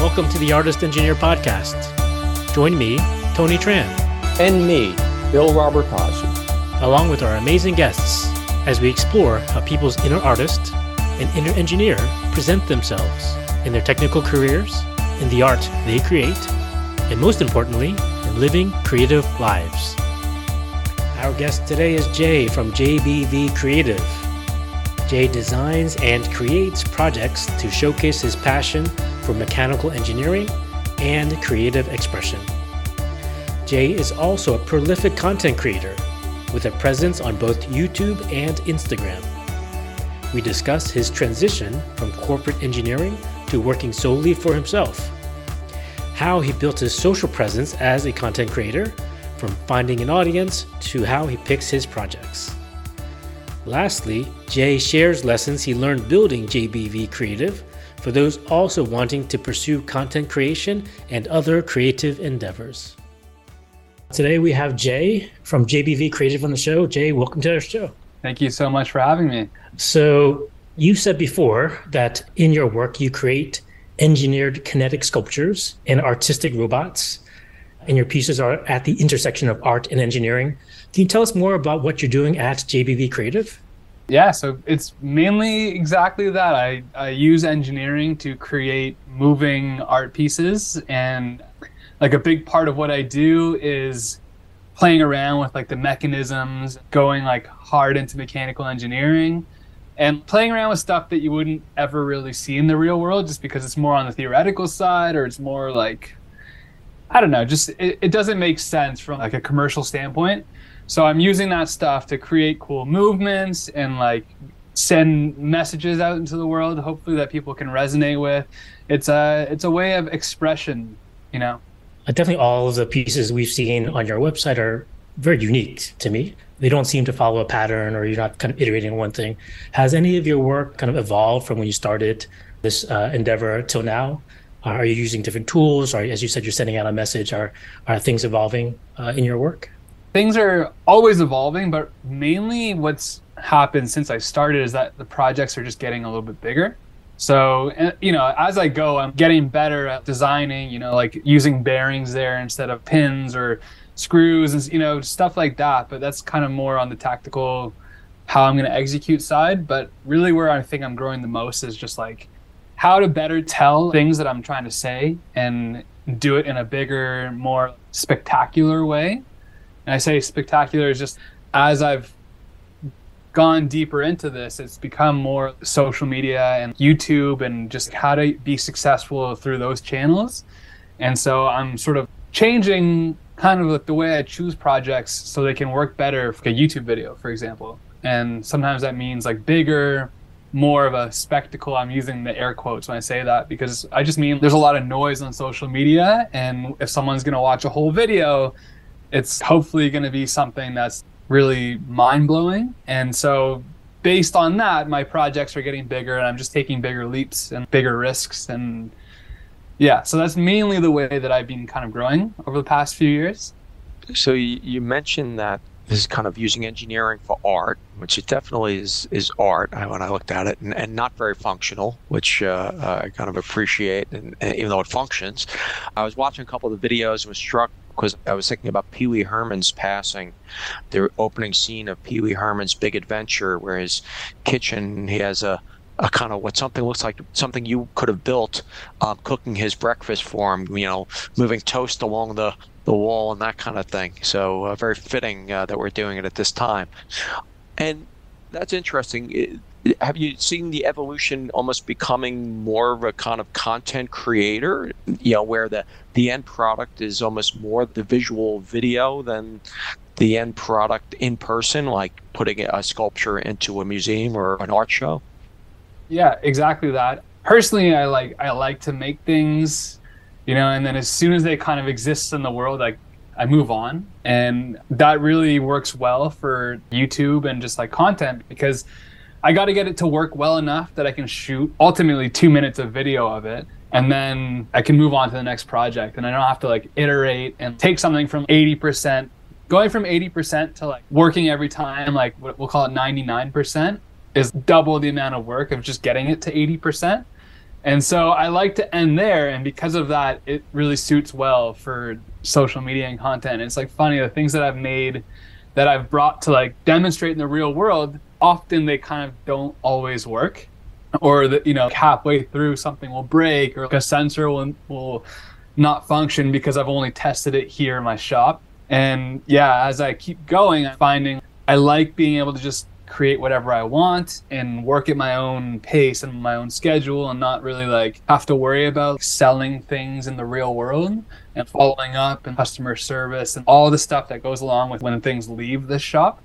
Welcome to the Artist Engineer Podcast. Join me, Tony Tran. And me, Bill Robert Cosby. Along with our amazing guests, as we explore how people's inner artist and inner engineer present themselves in their technical careers, in the art they create, and most importantly, in living creative lives. Our guest today is Jay from JBV Creative. Jay designs and creates projects to showcase his passion for mechanical engineering and creative expression. Jay is also a prolific content creator with a presence on both YouTube and Instagram. We discuss his transition from corporate engineering to working solely for himself, how he built his social presence as a content creator, from finding an audience to how he picks his projects. Lastly, Jay shares lessons he learned building JBV Creative for those also wanting to pursue content creation and other creative endeavors. Today we have Jay from JBV Creative on the show. Jay, welcome to our show. Thank you so much for having me. So you said before that in your work you create engineered kinetic sculptures and artistic robots, and your pieces are at the intersection of art and engineering. Can you tell us more about what you're doing at JBV Creative? Yeah, so it's mainly exactly that. I use engineering to create moving art pieces, and like a big part of what I do is playing around with like the mechanisms, going like hard into mechanical engineering and playing around with stuff that you wouldn't ever really see in the real world just because it's more on the theoretical side, or it's more like, I don't know, just it doesn't make sense from like a commercial standpoint. So I'm using that stuff to create cool movements and like send messages out into the world, hopefully that people can resonate with. It's a way of expression, you know. Definitely all of the pieces we've seen on your website are very unique to me. They don't seem to follow a pattern, or you're not kind of iterating on one thing. Has any of your work kind of evolved from when you started this endeavor till now? Are you using different tools? Or as you said, you're sending out a message. Are things evolving in your work? Things are always evolving, but mainly what's happened since I started is that the projects are just getting a little bit bigger. So, you know, as I go, I'm getting better at designing, you know, like using bearings there instead of pins or screws and, you know, stuff like that. But that's kind of more on the tactical, how I'm going to execute side. But really where I think I'm growing the most is just like how to better tell things that I'm trying to say and do it in a bigger, more spectacular way. And I say spectacular is just as I've gone deeper into this, it's become more social media and YouTube and just how to be successful through those channels. And so I'm sort of changing kind of like the way I choose projects so they can work better for a YouTube video, for example. And sometimes that means like bigger, more of a spectacle. I'm using the air quotes when I say that because I just mean there's a lot of noise on social media, and if someone's going to watch a whole video, it's hopefully going to be something that's really mind-blowing. And so based on that, my projects are getting bigger, and I'm just taking bigger leaps and bigger risks. And yeah, so that's mainly the way that I've been kind of growing over the past few years. So you mentioned that this is kind of using engineering for art, which it definitely is art when I looked at it, and not very functional, which I kind of appreciate, and even though it functions. I was watching a couple of the videos and was struck because I was thinking about Pee Wee Herman's passing, the opening scene of Pee Wee Herman's Big Adventure, where his kitchen, he has a kind of what something looks like something you could have built, cooking his breakfast for him, you know, moving toast along the wall and that kind of thing. So very fitting that we're doing it at this time. And that's interesting. Have you seen the evolution almost becoming more of a kind of content creator, you know, where the end product is almost more the visual video than the end product in person, like putting a sculpture into a museum or an art show? Yeah, exactly that. Personally, I like to make things, you know, and then as soon as they kind of exist in the world, I move on. And that really works well for YouTube and just like content, because I got to get it to work well enough that I can shoot ultimately 2 minutes of video of it, and then I can move on to the next project, and I don't have to like iterate and take something from 80%, going from 80% to like working every time, like what we'll call it 99%, is double the amount of work of just getting it to 80%. And so I like to end there. And because of that, it really suits well for social media and content. It's like funny, the things that I've made that I've brought to like demonstrate in the real world, often they kind of don't always work. Or that, you know, halfway through something will break, or a sensor will not function because I've only tested it here in my shop. And yeah, as I keep going, I'm finding I like being able to just create whatever I want and work at my own pace and my own schedule, and not really like have to worry about selling things in the real world and following up and customer service and all the stuff that goes along with when things leave the shop.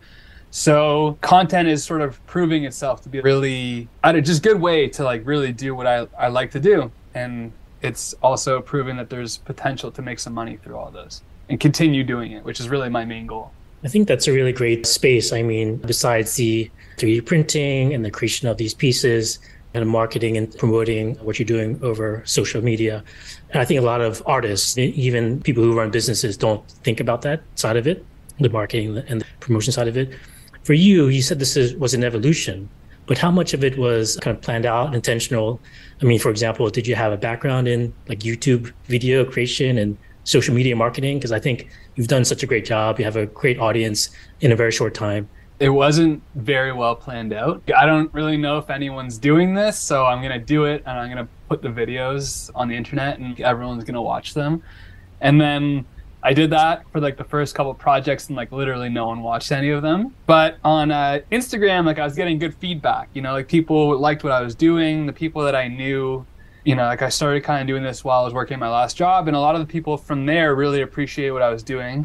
So content is sort of proving itself to be really just good way to like really do what I like to do. And it's also proving that there's potential to make some money through all this and continue doing it, which is really my main goal. I think that's a really great space. I mean, besides the 3D printing and the creation of these pieces and marketing and promoting what you're doing over social media. And I think a lot of artists, even people who run businesses, don't think about that side of it, the marketing and the promotion side of it. For you, you said this was an evolution, but how much of it was kind of planned out, intentional? I mean, for example, did you have a background in like YouTube video creation and social media marketing? Because I think you've done such a great job. You have a great audience in a very short time. It wasn't very well planned out. I don't really know if anyone's doing this, so I'm going to do it and I'm going to put the videos on the internet and everyone's going to watch them. And then I did that for like the first couple of projects and like literally no one watched any of them. But on Instagram, like I was getting good feedback, you know, like people liked what I was doing. The people that I knew, you know, like I started kind of doing this while I was working my last job, and a lot of the people from there really appreciate what I was doing.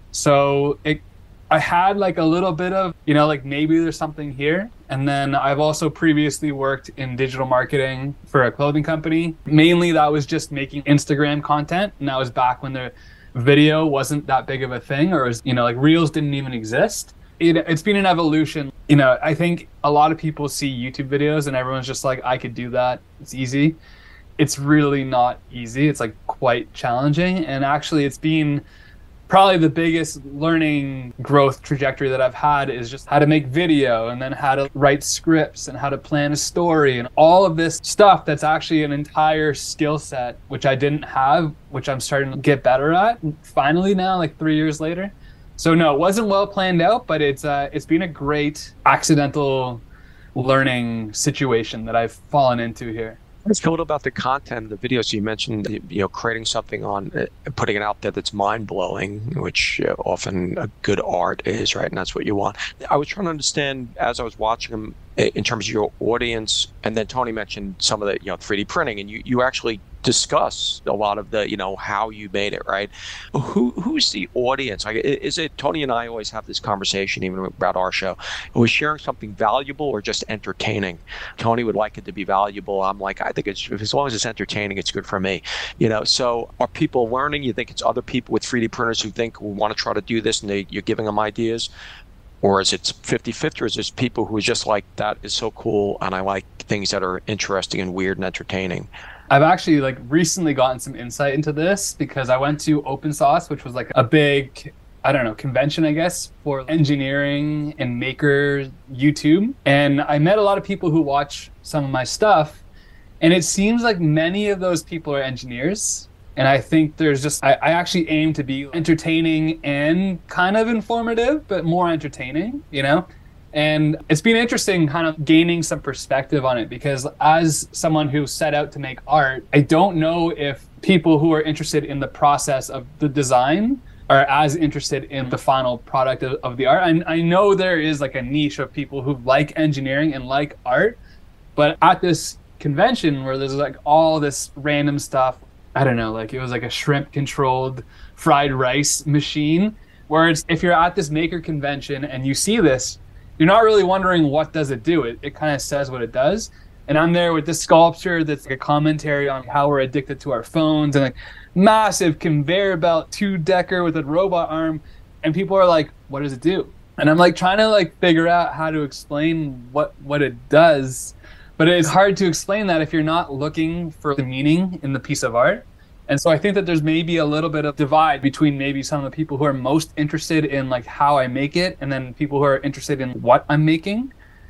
So I had like a little bit of, you know, like maybe there's something here. And then I've also previously worked in digital marketing for a clothing company. Mainly that was just making Instagram content. And that was back when the video wasn't that big of a thing, or was, you know, like Reels didn't even exist. It's been an evolution. You know, I think a lot of people see YouTube videos and everyone's just like, I could do that. It's easy. It's really not easy. It's like quite challenging. And actually it's been probably the biggest learning growth trajectory that I've had is just how to make video, and then how to write scripts and how to plan a story and all of this stuff that's actually an entire skill set, which I didn't have, which I'm starting to get better at finally now, like 3 years later. So no, it wasn't well planned out, but it's been a great accidental learning situation that I've fallen into here. Let's go about the content of the videos. You mentioned, you know, creating something on, putting it out there that's mind-blowing, which often a good art is, right? And that's what you want. I was trying to understand as I was watching them in terms of your audience, and then Tony mentioned some of the, you know, 3D printing, and you actually discuss a lot of the, you know, how you made it, right? Who's the audience? Like, is it, Tony and I always have this conversation even about our show. Are we sharing something valuable or just entertaining? Tony would like it to be valuable. I'm like, I think it's, as long as it's entertaining, it's good for me. You know, so are people learning? You think it's other people with 3D printers who think we want to try to do this and you're giving them ideas? Or is it 50-50, or is it people who are just like, that is so cool and I like things that are interesting and weird and entertaining? I've actually like recently gotten some insight into this because I went to OpenSauce, which was like a big, I don't know, convention, I guess, for engineering and maker YouTube. And I met a lot of people who watch some of my stuff. And it seems like many of those people are engineers. And I think there's just, I actually aim to be entertaining and kind of informative, but more entertaining, you know? And it's been interesting kind of gaining some perspective on it, because as someone who set out to make art, I don't know if people who are interested in the process of the design are as interested in the final product of the art. And I know there is like a niche of people who like engineering and like art, but at this convention where there's like all this random stuff, I don't know, like it was like a shrimp controlled fried rice machine, where it's, if you're at this maker convention and you see this, you're not really wondering what does it do. It kind of says what it does. And I'm there with this sculpture that's like a commentary on how we're addicted to our phones, and like massive conveyor belt 2-decker with a robot arm. And people are like, what does it do? And I'm like trying to like figure out how to explain what it does. But it's hard to explain that if you're not looking for the meaning in the piece of art. And so I think that there's maybe a little bit of divide between maybe some of the people who are most interested in like how I make it, and then people who are interested in what I'm making.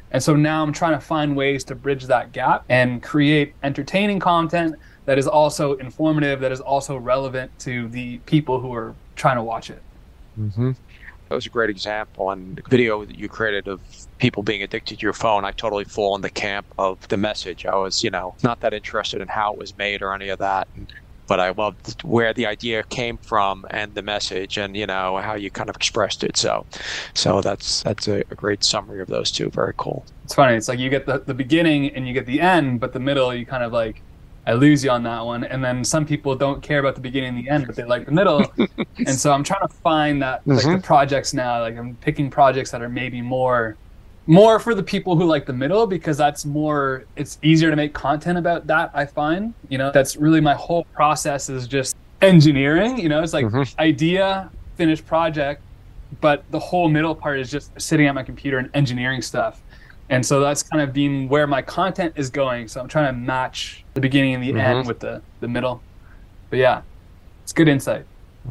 And so now I'm trying to find ways to bridge that gap and create entertaining content that is also informative, that is also relevant to the people who are trying to watch it. Mm-hmm. That was a great example. And the video that you created of people being addicted to your phone, I totally fall in the camp of the message. I was, not that interested in how it was made or any of that. But I loved where the idea came from and the message and, how you kind of expressed it. So that's a great summary of those two. Very cool. It's funny. It's like you get the beginning and you get the end, but the middle, you kind of like, I lose you on that one. And then some people don't care about the beginning and the end, but they like the middle. And so I'm trying to find that, like the projects now, like I'm picking projects that are maybe more for the people who like the middle, because it's easier to make content about that, I find. That's really my whole process is just engineering. It's like idea, finished project, but the whole middle part is just sitting at my computer and engineering stuff. And so that's kind of been where my content is going. So I'm trying to match the beginning and the end with the middle. But yeah, it's good insight.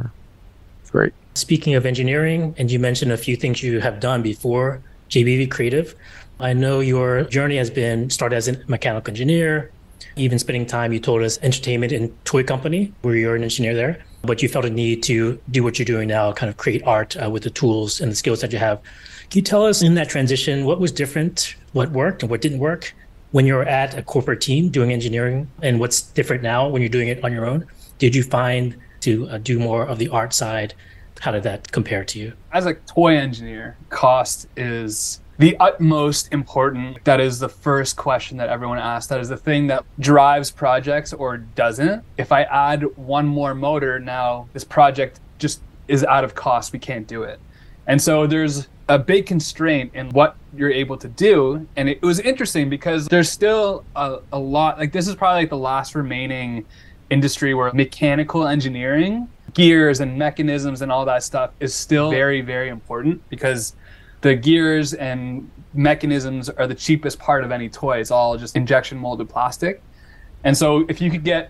Great. Speaking of engineering, and you mentioned a few things you have done before JBV Creative. I know your journey has been started as a mechanical engineer, even spending time, you told us, entertainment and toy company, where you're an engineer there. But you felt a need to do what you're doing now, kind of create art with the tools and the skills that you have. Can you tell us in that transition, what was different, what worked and what didn't work when you were at a corporate team doing engineering, and what's different now when you're doing it on your own? Did you find to do more of the art side? How did that compare to you? As a toy engineer, cost is the utmost important. That is the first question that everyone asks. That is the thing that drives projects or doesn't. If I add one more motor, now this project just is out of cost. We can't do it. And so there's a big constraint in what you're able to do. And it was interesting because there's still a lot, like this is probably like the last remaining industry where mechanical engineering, gears and mechanisms and all that stuff is still very, very important, because the gears and mechanisms are the cheapest part of any toy. It's all just injection molded plastic. And so if you could get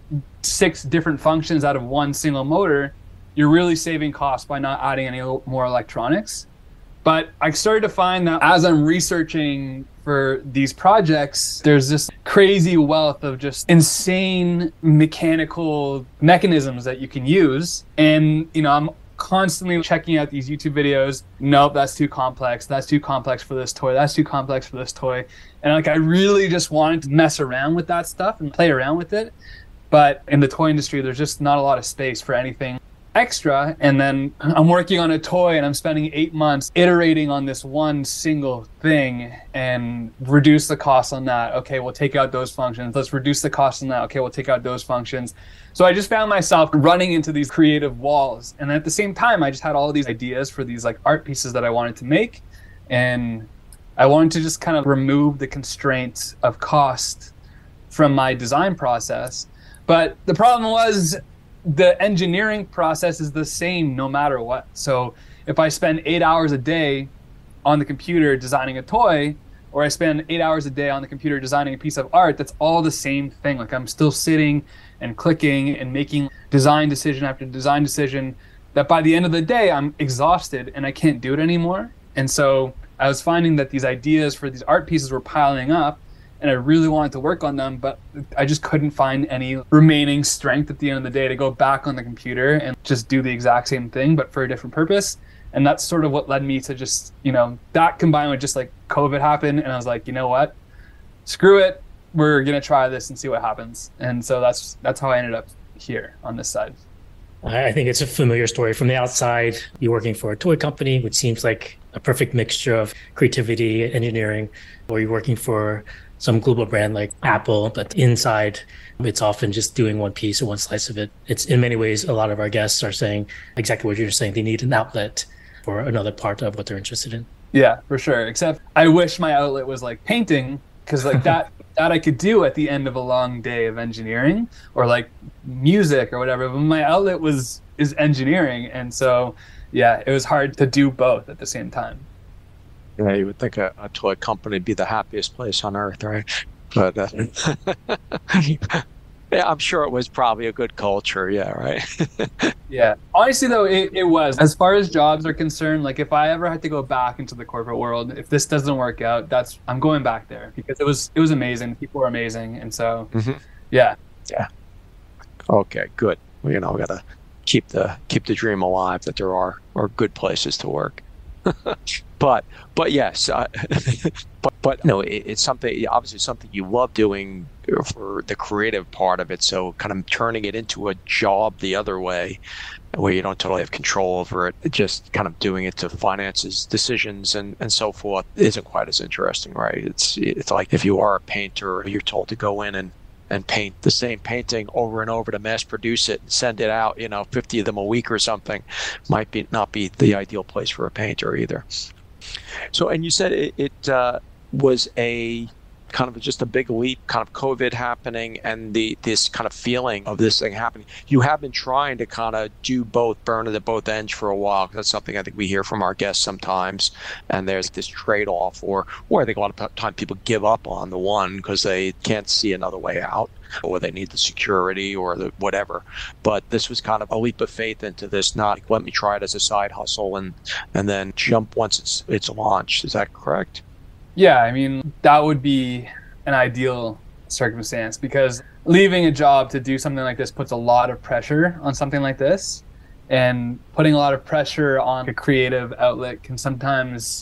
6 different functions out of one single motor, you're really saving costs by not adding any more electronics. But I started to find that as I'm researching for these projects, there's this crazy wealth of just insane mechanical mechanisms that you can use. And, I'm constantly checking out these YouTube videos. Nope, that's too complex. That's too complex for this toy. That's too complex for this toy. And I really just wanted to mess around with that stuff and play around with it. But in the toy industry, there's just not a lot of space for anything extra. And then I'm working on a toy and I'm spending 8 months iterating on this one single thing and reduce the cost on that. Okay, we'll take out those functions. Let's reduce the cost on that. Okay, we'll take out those functions. So I just found myself running into these creative walls. And at the same time, I just had all of these ideas for these like art pieces that I wanted to make. And I wanted to just kind of remove the constraints of cost from my design process. But the problem was the engineering process is the same no matter what. So if I spend 8 hours a day on the computer designing a toy, or I spend 8 hours a day on the computer designing a piece of art, that's all the same thing. Like I'm still sitting and clicking and making design decision after design decision, that by the end of the day, I'm exhausted and I can't do it anymore. And so I was finding that these ideas for these art pieces were piling up, and I really wanted to work on them, but I just couldn't find any remaining strength at the end of the day to go back on the computer and just do the exact same thing, but for a different purpose. And that's sort of what led me to just, that combined with just like COVID happened. And I was like, you know what, screw it. We're going to try this and see what happens. And so that's how I ended up here on this side. I think it's a familiar story from the outside. You're working for a toy company, which seems like a perfect mixture of creativity and engineering, or you're working for some global brand like Apple, but inside it's often just doing one piece or one slice of it. It's in many ways, a lot of our guests are saying exactly what you're saying. They need an outlet for another part of what they're interested in. Yeah, for sure. Except I wish my outlet was like painting, because like that I could do at the end of a long day of engineering, or like music or whatever. But my outlet is engineering. And so, yeah, it was hard to do both at the same time. Yeah, you would think a toy company would be the happiest place on earth, right? But Yeah, I'm sure it was probably a good culture. Yeah, right. Yeah. Honestly, though, it was. As far as jobs are concerned, like if I ever had to go back into the corporate world, if this doesn't work out, I'm going back there because it was amazing. People were amazing, and so yeah. Yeah. Okay, good. Well, we gotta keep the dream alive that there are good places to work. but yes, but no, it's something, obviously something you love doing for the creative part of it. So kind of turning it into a job the other way, where you don't totally have control over it, just kind of doing it to finances, decisions, and so forth, isn't quite as interesting, right? It's like if you are a painter, you're told to go in and paint the same painting over and over to mass produce it and send it out, 50 of them a week or something, might not be the ideal place for a painter either. So, and you said it was a kind of just a big leap, kind of COVID happening and this kind of feeling of this thing happening. You have been trying to kind of do both, burn it at both ends for a while. That's something I think we hear from our guests sometimes. And there's this trade-off, or I think a lot of time people give up on the one because they can't see another way out, or they need the security or the whatever. But this was kind of a leap of faith into this, not let me try it as a side hustle and then jump once it's launched. Is that correct? Yeah, I mean, that would be an ideal circumstance because leaving a job to do something like this puts a lot of pressure on something like this. And putting a lot of pressure on a creative outlet can sometimes,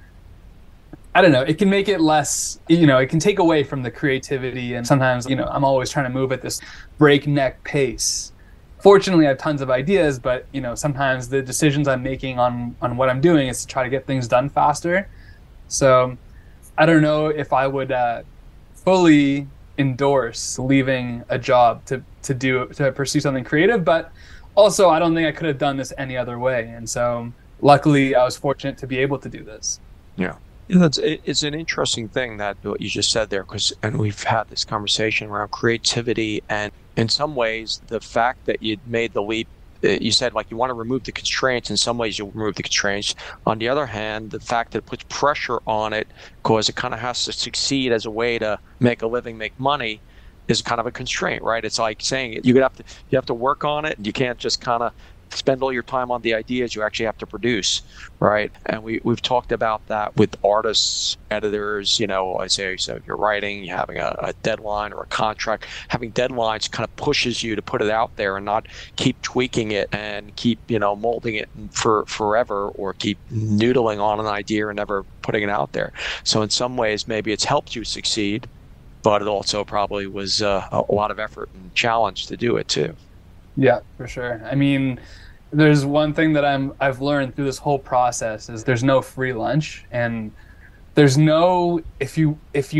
I don't know, it can make it less, it can take away from the creativity. And sometimes, I'm always trying to move at this breakneck pace. Fortunately, I have tons of ideas, but, sometimes the decisions I'm making on what I'm doing is to try to get things done faster. So I don't know if I would fully endorse leaving a job to pursue something creative, but also I don't think I could have done this any other way. And so luckily I was fortunate to be able to do this. Yeah. It's an interesting thing that what you just said there, and we've had this conversation around creativity, and in some ways the fact that you made the leap, you said like you want to remove the constraints. In some ways you'll remove the constraints. On the other hand, the fact that it puts pressure on it because it kind of has to succeed as a way to make a living, make money, is kind of a constraint, right? It's like saying you have to work on it. You can't just kind of spend all your time on the ideas. You actually have to produce, right? And we've talked about that with artists, editors. I say, so if you're writing, you're having a deadline or a contract. Having deadlines kind of pushes you to put it out there and not keep tweaking it and keep molding it for forever, or keep noodling on an idea and never putting it out there. So in some ways, maybe it's helped you succeed, but it also probably was a lot of effort and challenge to do it too. Yeah, for sure. I mean, there's one thing that I've learned through this whole process is there's no free lunch, and there's no, if you're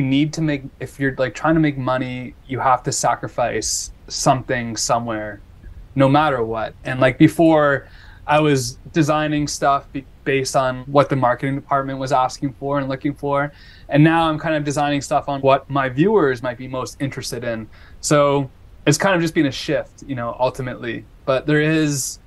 like trying to make money, you have to sacrifice something somewhere, no matter what. And like before, I was designing stuff based on what the marketing department was asking for and looking for. And now I'm kind of designing stuff on what my viewers might be most interested in. So it's kind of just been a shift, ultimately. But there is,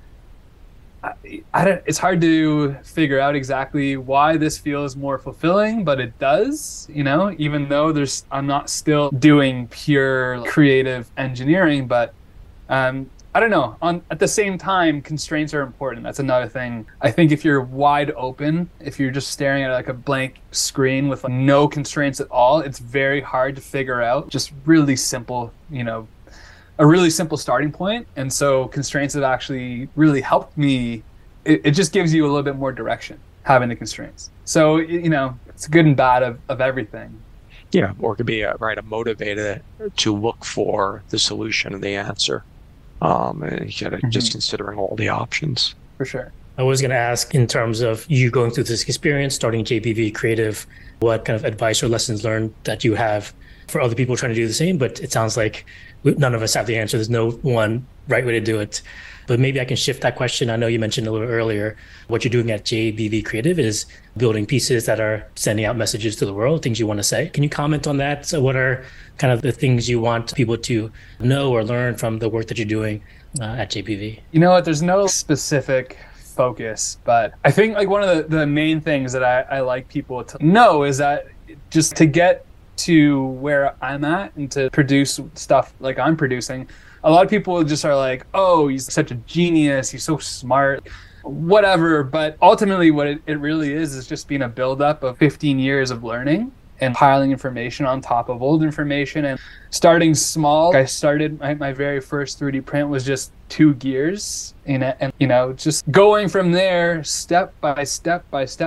it's hard to figure out exactly why this feels more fulfilling, but it does, even though I'm not still doing pure creative engineering, but I don't know. At the same time, constraints are important. That's another thing. I think if you're wide open, if you're just staring at like a blank screen with like no constraints at all, it's very hard to figure out just really simple, a really simple starting point. And so constraints have actually really helped me. It just gives you a little bit more direction, having the constraints. So, it's good and bad of everything. Yeah, or it could be a motivator to look for the solution and the answer. And just considering all the options. For sure. I was going to ask, in terms of you going through this experience, starting JBV Creative, what kind of advice or lessons learned that you have for other people trying to do the same? But it sounds like none of us have the answer. There's no one right way to do it. But maybe I can shift that question. I know you mentioned a little earlier, what you're doing at JBV Creative is building pieces that are sending out messages to the world, things you want to say. Can you comment on that? So what are kind of the things you want people to know or learn from the work that you're doing at JBV? You know what? There's no specific focus, but I think like one of the main things that I like people to know is that just to get to where I'm at and to produce stuff like I'm producing, a lot of people just are like, oh, he's such a genius, he's so smart, whatever. But ultimately what it really is just being a buildup of 15 years of learning and piling information on top of old information and starting small. I started my very first 3D print was just 2 gears in it, and just going from there step by step,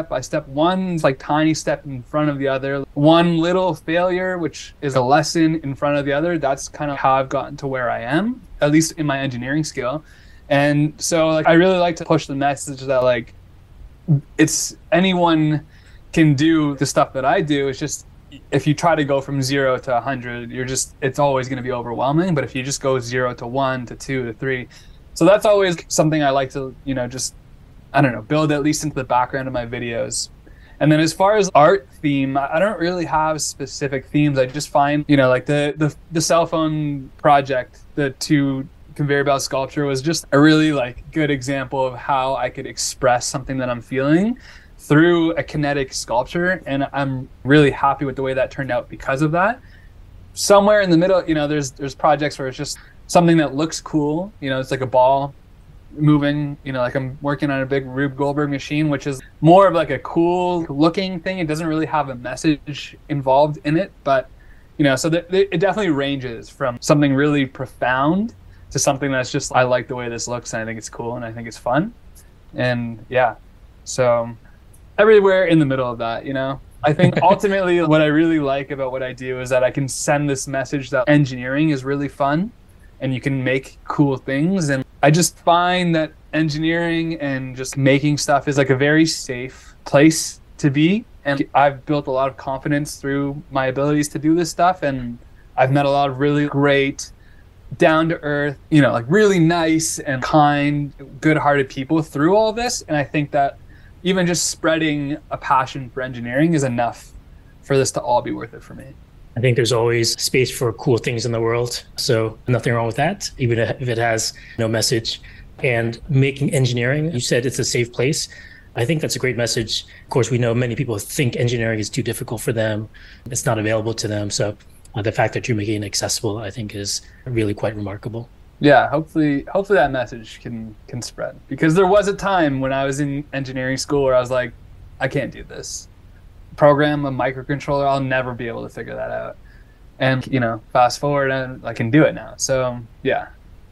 one like tiny step in front of the other, one little failure which is a lesson in front of the other. That's kind of how I've gotten to where I am, at least in my engineering skill. And so like I really like to push the message that like it's anyone can do the stuff that I do. It's just if you try to go from 0 to 100, it's always going to be overwhelming. But if you just go 0 to 1 to 2 to 3, so that's always something I like to just build at least into the background of my videos. And then as far as art theme, I don't really have specific themes. I just find like the cell phone project, the 2 conveyor belt sculpture was just a really like good example of how I could express something that I'm feeling through a kinetic sculpture, and I'm really happy with the way that turned out because of that. Somewhere in the middle, there's projects where it's just something that looks cool. It's like a ball moving. Like I'm working on a big Rube Goldberg machine, which is more of like a cool looking thing. It doesn't really have a message involved in it, but so it definitely ranges from something really profound to something that's just I like the way this looks and I think it's cool and I think it's fun, and yeah, so. Everywhere in the middle of that, I think ultimately what I really like about what I do is that I can send this message that engineering is really fun and you can make cool things. And I just find that engineering and just making stuff is like a very safe place to be. And I've built a lot of confidence through my abilities to do this stuff. And I've met a lot of really great, down to earth, like really nice and kind, good-hearted people through all this. And I think that even just spreading a passion for engineering is enough for this to all be worth it for me. I think there's always space for cool things in the world. So nothing wrong with that, even if it has no message. And making engineering, you said it's a safe place. I think that's a great message. Of course, we know many people think engineering is too difficult for them. It's not available to them. So the fact that you're making it accessible, I think is really quite remarkable. Yeah, hopefully that message can spread, because there was a time when I was in engineering school where I was like, I can't do this. Program a microcontroller, I'll never be able to figure that out. And fast forward and I can do it now. So yeah.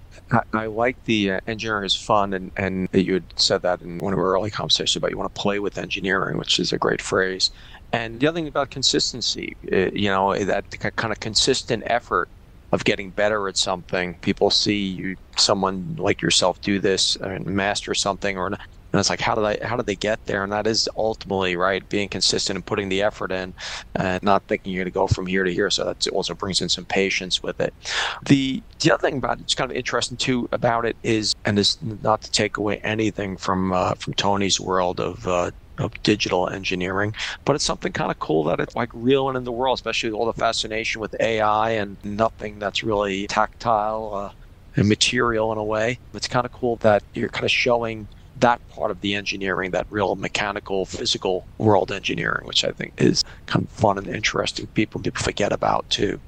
I like the engineering is fun, and you had said that in one of our early conversations about you want to play with engineering, which is a great phrase. And the other thing about consistency, that kind of consistent effort of getting better at something. People see someone like yourself do this and master something, and it's like, how do they get there? And that is ultimately right, being consistent and putting the effort in, and not thinking you're going to go from here to here. So that also brings in some patience with it. The other thing about it's kind of interesting too about it is, and this not to take away anything from Tony's world of digital engineering, but it's something kind of cool that it's like real and in the world, especially all the fascination with AI and nothing that's really tactile and material in a way. It's kind of cool that you're kind of showing that part of the engineering, that real mechanical, physical world engineering, which I think is kind of fun and interesting. People forget about too.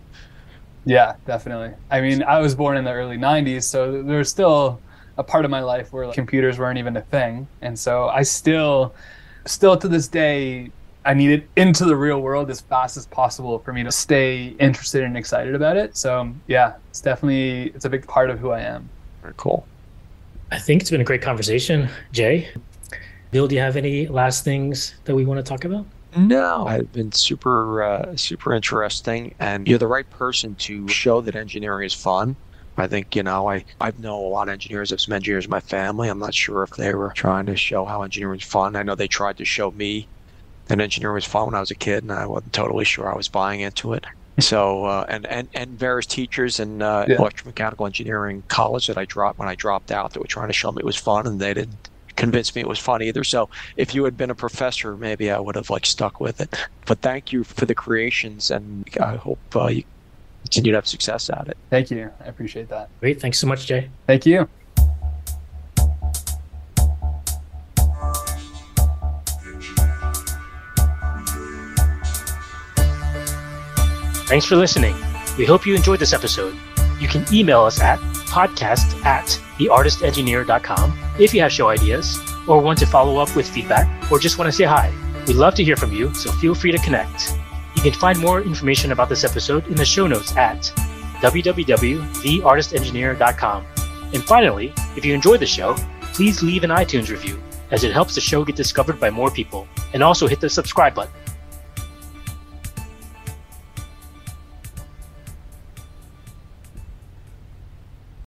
Yeah, definitely. I mean, I was born in the early 90s, so there's still a part of my life where computers weren't even a thing. And so I still to this day, I need it into the real world as fast as possible for me to stay interested and excited about it. So yeah, it's a big part of who I am. Very cool. I think it's been a great conversation, Jay. Bill, do you have any last things that we want to talk about? No, it's been super interesting, and you're the right person to show that engineering is fun. I think, I know a lot of engineers. I have some engineers in my family. I'm not sure if they were trying to show how engineering is fun. I know they tried to show me that engineering was fun when I was a kid, and I wasn't totally sure I was buying into it. So, and various teachers in electromechanical engineering college that when I dropped out, that were trying to show me it was fun, and they didn't convince me it was fun either. So if you had been a professor, maybe I would have stuck with it. But thank you for the creations, and I hope you continue to have success at it. Thank you. I appreciate that. Great. Thanks so much, Jay. Thank you. Thanks for listening. We hope you enjoyed this episode. You can email us at podcast@theartistengineer.com if you have show ideas or want to follow up with feedback or just want to say hi. We'd love to hear from you, so feel free to connect. You can find more information about this episode in the show notes at www.theartistengineer.com. And finally, if you enjoyed the show, please leave an iTunes review, as it helps the show get discovered by more people, and also hit the subscribe button.